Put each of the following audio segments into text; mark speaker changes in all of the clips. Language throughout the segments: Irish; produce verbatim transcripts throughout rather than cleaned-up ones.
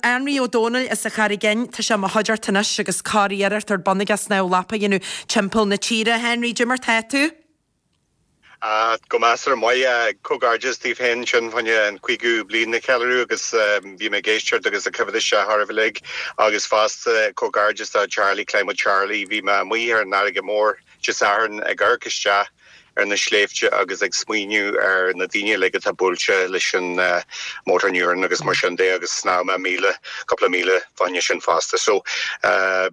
Speaker 1: Henry O'Donnell is a charigin tá sé ma hodjar tanis agus caríar tar bannagas ná lapa ginú timpel na tíre Henry Jimmer Tatu.
Speaker 2: Uh, go master my uh, cogarges Steve Henson van je en quigu blin na calorie agus bí me geistir agus a cyfyd se harflig agus fast uh, cogarges da Charlie Climate Charlie vi ma mui ar narig mór just arn a garkisja ar na sléifte agus ag smuoinú ar na daine le a búilte leis an uh, motornúran agus mar sin dé agus sná me míle couple míle fanne sin fasta so uh,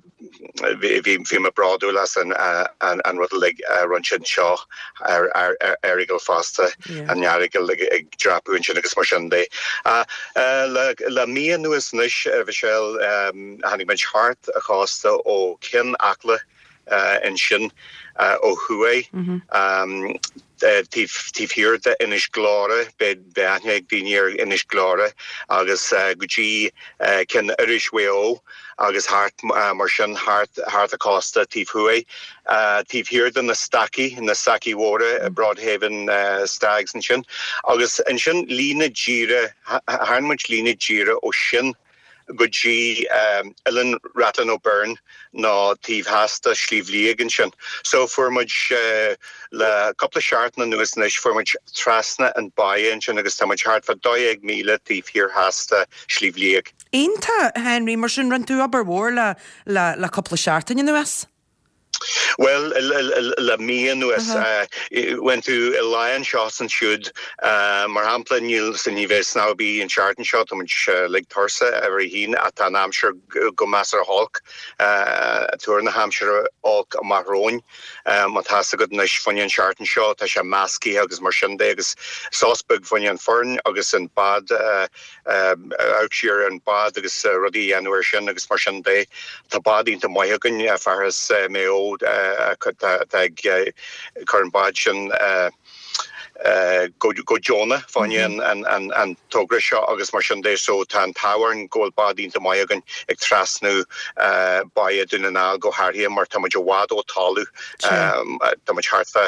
Speaker 2: vi vi me braú las an uh, an an rud le uh, run sin seo ar ar ar igel fasta an jaarigel le ag drapu sin agus mar sin dé uh, uh, le le mi nuas nis uh, Michelle um, hannig men hart a chasta ó kin akle uh, en sin Uh, o Huawei, mm-hmm. um, tíf tíf hier de inis glare be beag dinier inis glare agus uh, guji uh, ken irish weo agus hart uh, mar sin hart hart a costa tíf Huawei uh, tíf hier den na staki in the Saki water mm-hmm. Broadhaven uh, stags and sin agus and sin lína jira har much lína jira o sin Guji um, Ellen Rattlin O'Byrne na tíf hasta slívlieg and sin. So for much uh, le couple of shart na nuas nish for much trasna and baie and sin agus ta much hart for doeg mile tíf hier hasta slívlieg.
Speaker 1: Einta Henry mar sin run tú aber war la la la couple of shart in nuas.
Speaker 2: Well, la me and us uh, went to a lion shots and should uh, Marhampla Niels and Yves now be in Charton shot which uh, like Thursa every heen at an Hampshire go Master Hulk uh, tour in the Hampshire Hulk Marron um what has a good nish funny in Charton shot as a maski agus marshande agus saucebug funny and fern agus and bad uh, um Outshire and bad agus uh, ruddy anywhere shin agus marshande the body into Moyagan as far as uh, Mayo uh could tag current badge and uh uh go go Jonah Fanyan and and and Togrisha agus marshande so tan tower and gold body into Moyagan ag trasnu uh by a dunanal go harhi mar tamajo wado talu um tamaj hartha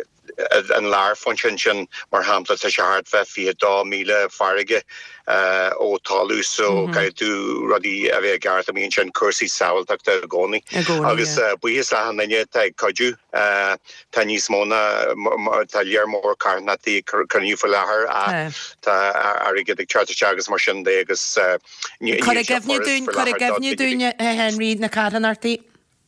Speaker 2: an laar function sin mar hapla te se hart fe fi da mile farige uh o talu so kai tu rudi ave garth mi sin cursi sawl tak de goni agus bu is la nanye te kaju uh tanis mona talier more karnati kanu for lahar a ta arige de charter chagas mar sin de agus
Speaker 1: could I give you doing could I give you doing Henry na carnarty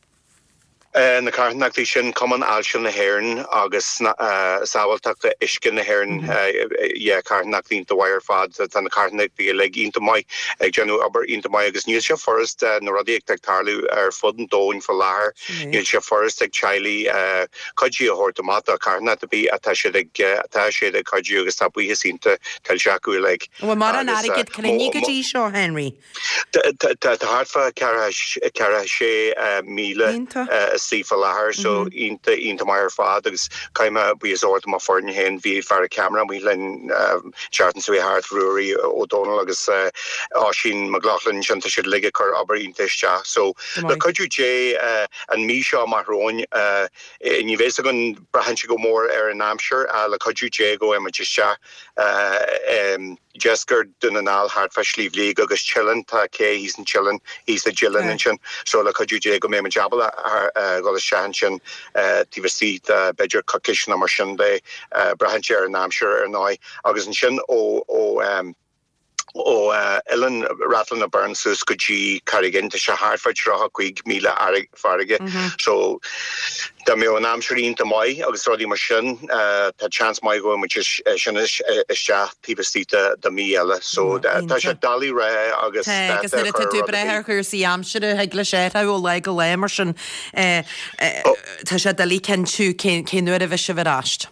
Speaker 2: Uh, na carnachtaí sin cuman alsin na haireann agus uh, sábhailteachta iscin na haireann yeah, carnachtaí do wire fad tan na carnachtaí le ínta mai ag genú aber ínta mai agus níl sé forest uh, na rudí ag tarlú ar fud an dóin for láthair níl sé forest ag chailí uh, codí a hortamata carnachta bí atá sé ag atá sé ag codí agus tá buí sínta tal seacu le
Speaker 1: Well mar an aigid clinní go dtí seo Henry
Speaker 2: Tá hartfa cara sé míle see for lahar so into into my father agus kaima we resort my foreign hen via far camera we len chartan so we hard Rory O'Donnell agus Oshin McLaughlin chanta should lig cur aber intesha so the could you J and Misha Mahron uh in Yvesagun brahanch go more er in Hampshire uh la could you J go emachisha uh um Jesker Dunanal hard for sleeve league agus chillin ta ke he's in chillin he's the chillin and so la could you J go me jabala go the shanchin uh T V C uh bedger cockishin mar shinde uh brahancher in Hampshire and I agus in shin o o um o uh, Ellen Rattlin O'Byrne sus could she carry into Shaharford Shraha Quig Mila Arig Farige so da me an Amshirin to my agus rodi machine uh ta chance my go which is shinish sha T V C the the me ella so that ta dali ra agus
Speaker 1: that is it to bre her cursi Amshire hegle shet I will like a emerson uh ta sha dali ken chu ken ken nu vishe verasht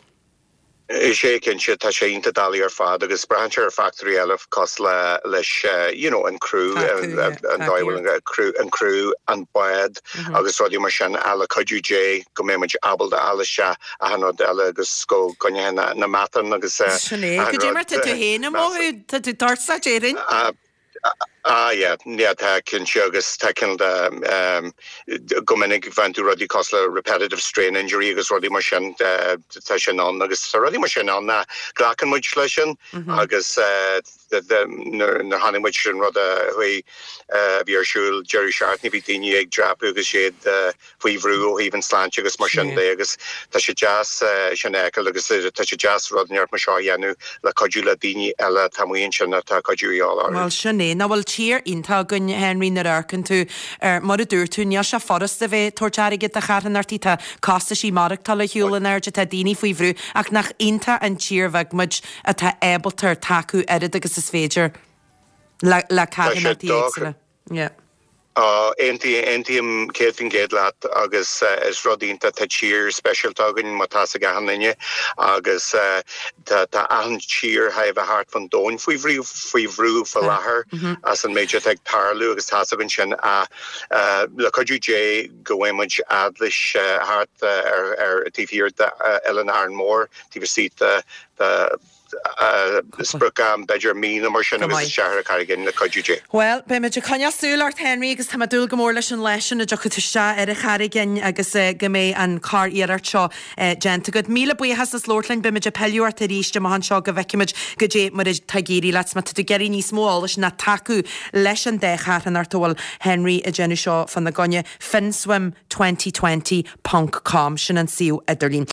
Speaker 2: sé ken se tá sé inta dalí ar fad agus brancher factory elf cos le leis you know an crew and and crew and crew and bad agus rodi mar sin ala could J go me abel de ala sha a han ala agus go gonne na na matan agus
Speaker 1: could you mar to hen mo to darsa jerin
Speaker 2: Uh, Ah ja, ja tá cin agus tá cin gominnig van tú rodí cosla repetitive strain injury agus rodí mar sin tá sin an agus rodí mar sin an na glacan muid lei sin agus na hanning muid sin rud a hui bhí arsúil Jerry Shartney bhí daine ag drapú agus siad faoihrú ó híhann sláinte agus mar sin dé agus tá sé jazz sin eil agus tá sé jazz rodneart mar seo dhéanú le codú le daine eile tamhaon sin tá codúíáil.
Speaker 1: Well sinné na bhfuil tír ínta gunne Henry na arcan tú mar a dúr tú ne se forras a bheith torteige a charanartí tá casta sí marach tal hiúlan air de tá daoine faoihrú ach nach ínta an tírbheh muid a tá ébaltar taú airad agus is féidir le charanartí éagsile. Yeah.
Speaker 2: Uh, Enti entium Caitlin Gaidlat agus uh, is rodínta tá tír special tugann má tá a gahanine agus uh, tá tá an tír ha a hart van dóin faoihrú faoihrú fa láthair as an méidir ag tarlú agus tá agan sin a uh, le coidú J gohfuimiid adlis uh, hart uh, ar ar tíhíir uh, Ellen Aaron Moore tí sí the the Sprúcham beidir mína mar sin agus seair carigin le coidú J.
Speaker 1: Well, be me conneasúlart Henry agus tá dúil gomór leis an leisin a jocha tu se ar a charigin agus go mé an car iarart seo genta go míle buchas is Lordlein be me peúart a ríiste má han seo go bheiciimiid go dé mar tagéirí leat ma tu geirí níos mó leis na taú leis an déchar an artóil Henry a gennu seo fan na gonne finswim twenty twenty dot com sin an siú idirlín.